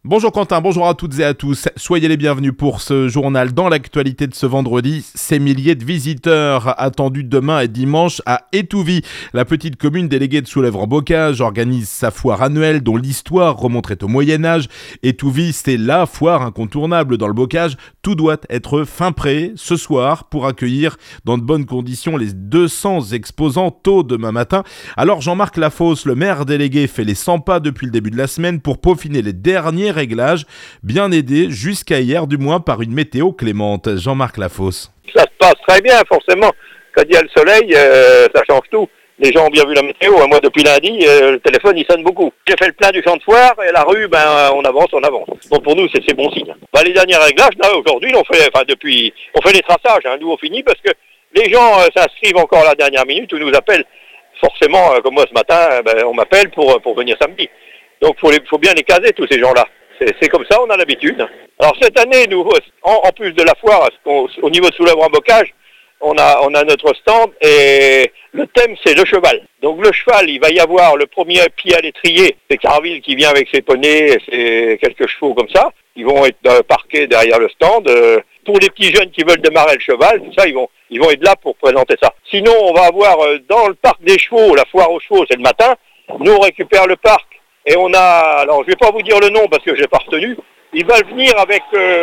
Bonjour Quentin, bonjour à toutes et à tous. Soyez les bienvenus pour ce journal dans l'actualité de ce vendredi. Ces milliers de visiteurs attendus demain et dimanche à Étouville. La petite commune déléguée de Soulèvre-en-Bocage organise sa foire annuelle dont l'histoire remonterait au Moyen-Âge. Étouville, c'est la foire incontournable dans le Bocage. Tout doit être fin prêt ce soir pour accueillir dans de bonnes conditions les 200 exposants tôt demain matin. Alors Jean-Marc Lafosse, le maire délégué, fait les 100 pas depuis le début de la semaine pour peaufiner les derniers réglages, bien aidé jusqu'à hier du moins par une météo clémente. Jean-Marc Lafosse. Ça se passe très bien forcément. Quand il y a le soleil, ça change tout. Les gens ont bien vu la météo. Moi depuis lundi, le téléphone il sonne beaucoup. J'ai fait le plein du champ de foire et la rue, on avance. Donc pour nous c'est bon signe. Les derniers réglages, là aujourd'hui, on fait les traçages. Nous on finit parce que les gens s'inscrivent encore à la dernière minute ou nous appellent. Forcément, comme moi ce matin, on m'appelle pour venir samedi. Donc faut bien les caser tous ces gens-là. C'est comme ça, on a l'habitude. Alors cette année, nous, en plus de la foire, au niveau de Soulèvre-en-Bocage, on a notre stand et le thème c'est le cheval. Donc le cheval, il va y avoir le premier pied à l'étrier, c'est Carville qui vient avec ses poneys, et quelques chevaux comme ça. Ils vont être parqués derrière le stand. Pour les petits jeunes qui veulent démarrer le cheval, tout ça, ils vont être là pour présenter ça. Sinon, on va avoir dans le parc des chevaux, la foire aux chevaux, c'est le matin. Nous, on récupère le parc. Et on a, alors je vais pas vous dire le nom parce que j'ai pas retenu, il va venir avec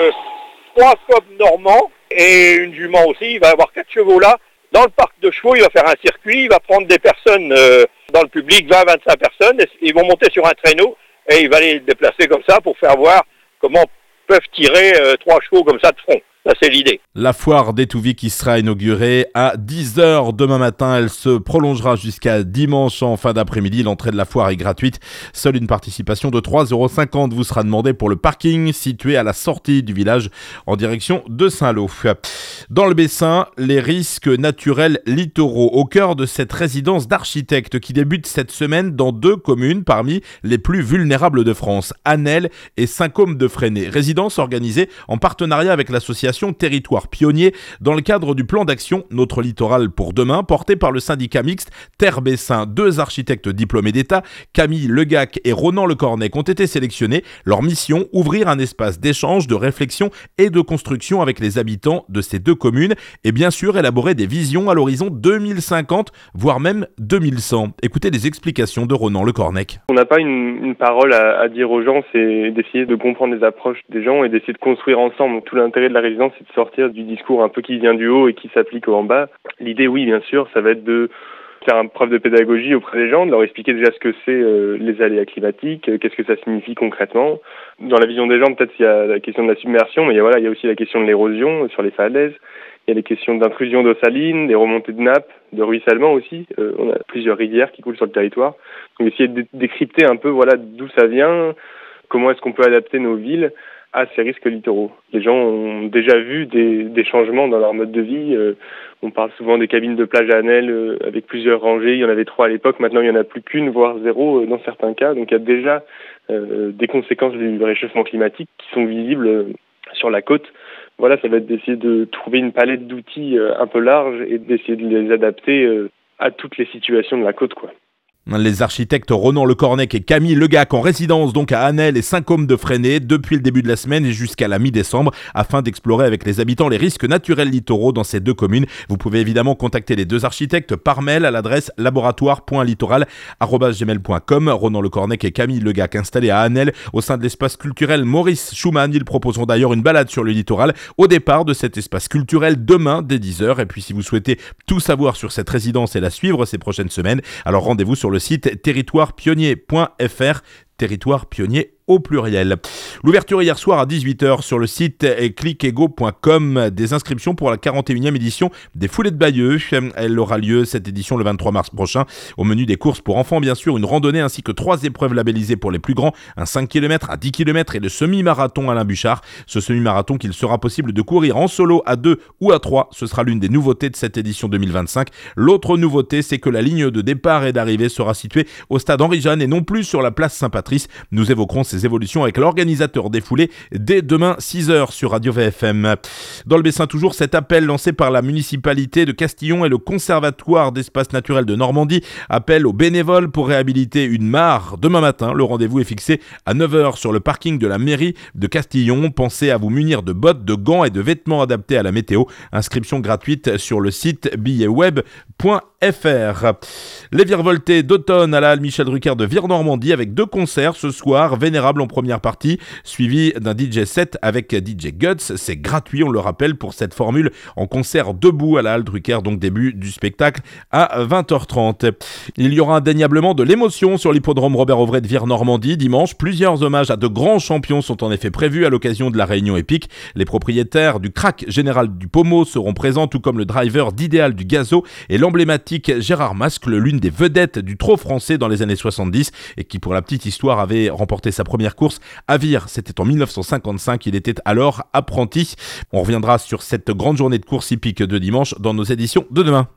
3 cobs normands et une jument aussi, il va avoir 4 chevaux là. Dans le parc de chevaux, il va faire un circuit, il va prendre des personnes dans le public, 20-25 personnes, et ils vont monter sur un traîneau et il va les déplacer comme ça pour faire voir comment peuvent tirer 3 chevaux comme ça de front. Ça, c'est l'idée. La foire d'Étouville qui sera inaugurée à 10h demain matin. Elle se prolongera jusqu'à dimanche en fin d'après-midi. L'entrée de la foire est gratuite. Seule une participation de 3,50 € vous sera demandée pour le parking situé à la sortie du village en direction de Saint-Lô. Dans le Bessin, les risques naturels littoraux au cœur de cette résidence d'architectes qui débute cette semaine dans 2 communes parmi les plus vulnérables de France, Anel et Saint-Côme-de-Fresnay. Résidence organisée en partenariat avec l'association Territoire Pionnier dans le cadre du plan d'action Notre Littoral pour demain porté par le syndicat mixte Terre Bessin. 2 architectes diplômés d'État, Camille Legac et Ronan Lecornec, ont été sélectionnés. Leur mission, ouvrir un espace d'échange, de réflexion et de construction avec les habitants de ces 2 communes et bien sûr élaborer des visions à l'horizon 2050 voire même 2100. Écoutez les explications de Ronan Lecornec. On n'a pas une parole à dire aux gens, c'est d'essayer de comprendre les approches des gens et d'essayer de construire ensemble. Donc, tout l'intérêt de la résidence, c'est de sortir du discours un peu qui vient du haut et qui s'applique en bas. L'idée, oui, bien sûr, ça va être de faire une preuve de pédagogie auprès des gens, de leur expliquer déjà ce que c'est les aléas climatiques, qu'est-ce que ça signifie concrètement. Dans la vision des gens, peut-être il y a la question de la submersion, mais il y a aussi la question de l'érosion sur les falaises. Il y a les questions d'intrusion d'eau saline, des remontées de nappes, de ruissellement aussi. On a plusieurs rivières qui coulent sur le territoire. Donc essayer de décrypter un peu d'où ça vient, comment est-ce qu'on peut adapter nos villes à ces risques littoraux. Les gens ont déjà vu des changements dans leur mode de vie. On parle souvent des cabines de plage à Anel avec plusieurs rangées. Il y en avait 3 à l'époque. Maintenant, il n'y en a plus qu'une, voire 0 dans certains cas. Donc, il y a déjà des conséquences du réchauffement climatique qui sont visibles sur la côte. Voilà, ça va être d'essayer de trouver une palette d'outils un peu large et d'essayer de les adapter à toutes les situations de la côte, quoi. Les architectes Ronan Lecornec et Camille Legac en résidence donc à Anel et Saint-Côme-de-Fresnay depuis le début de la semaine et jusqu'à la mi-décembre afin d'explorer avec les habitants les risques naturels littoraux dans ces 2 communes. Vous pouvez évidemment contacter les 2 architectes par mail à l'adresse laboratoire.littoral@gmail.com. Ronan Lecornec et Camille Legac installés à Anel au sein de l'espace culturel Maurice Schumann. Ils proposeront d'ailleurs une balade sur le littoral au départ de cet espace culturel demain dès 10h. Et puis si vous souhaitez tout savoir sur cette résidence et la suivre ces prochaines semaines, alors rendez-vous sur le site territoirepionnier.fr, Territoire Pionnier au pluriel. L'ouverture hier soir à 18h sur le site clickego.com des inscriptions pour la 41e édition des Foulées de Bayeux. Elle aura lieu cette édition le 23 mars prochain. Au menu des courses pour enfants, bien sûr, une randonnée ainsi que 3 épreuves labellisées pour les plus grands, un 5 km, un 10 km et le semi-marathon Alain Bouchard. Ce semi-marathon qu'il sera possible de courir en solo à 2 ou à 3. Ce sera l'une des nouveautés de cette édition 2025. L'autre nouveauté, c'est que la ligne de départ et d'arrivée sera située au stade Henri-Jeanne et non plus sur la place Saint-Patrice. Nous évoquerons ces évolutions avec l'organisateur organisateurs des foulées dès demain 6h sur Radio VFM. Dans le Bessin toujours, cet appel lancé par la municipalité de Castillon et le Conservatoire d'espace naturel de Normandie appelle aux bénévoles pour réhabiliter une mare. Demain matin, le rendez-vous est fixé à 9h sur le parking de la mairie de Castillon. Pensez à vous munir de bottes, de gants et de vêtements adaptés à la météo. Inscription gratuite sur le site billetweb.fr. Les virevoltés d'automne à la halle Michel Drucker de Vire-Normandie avec 2 concerts ce soir. Vénérable en première partie, suivi d'un DJ set avec DJ Guts. C'est gratuit, on le rappelle, pour cette formule en concert debout à la halle Drucker, donc début du spectacle à 20h30. Il y aura indéniablement de l'émotion sur l'hippodrome Robert Auvray de Vire-Normandie dimanche. Plusieurs hommages à de grands champions sont en effet prévus à l'occasion de la réunion épique. Les propriétaires du crack général du Pommeau seront présents, tout comme le driver d'Idéal du Gazo et l'emblématique Gérard Mascle, l'une des vedettes du trot français dans les années 70 et qui, pour la petite histoire, avait remporté sa première course à Vire. C'était en 1955, il était alors apprenti. On reviendra sur cette grande journée de course hippique de dimanche dans nos éditions de demain.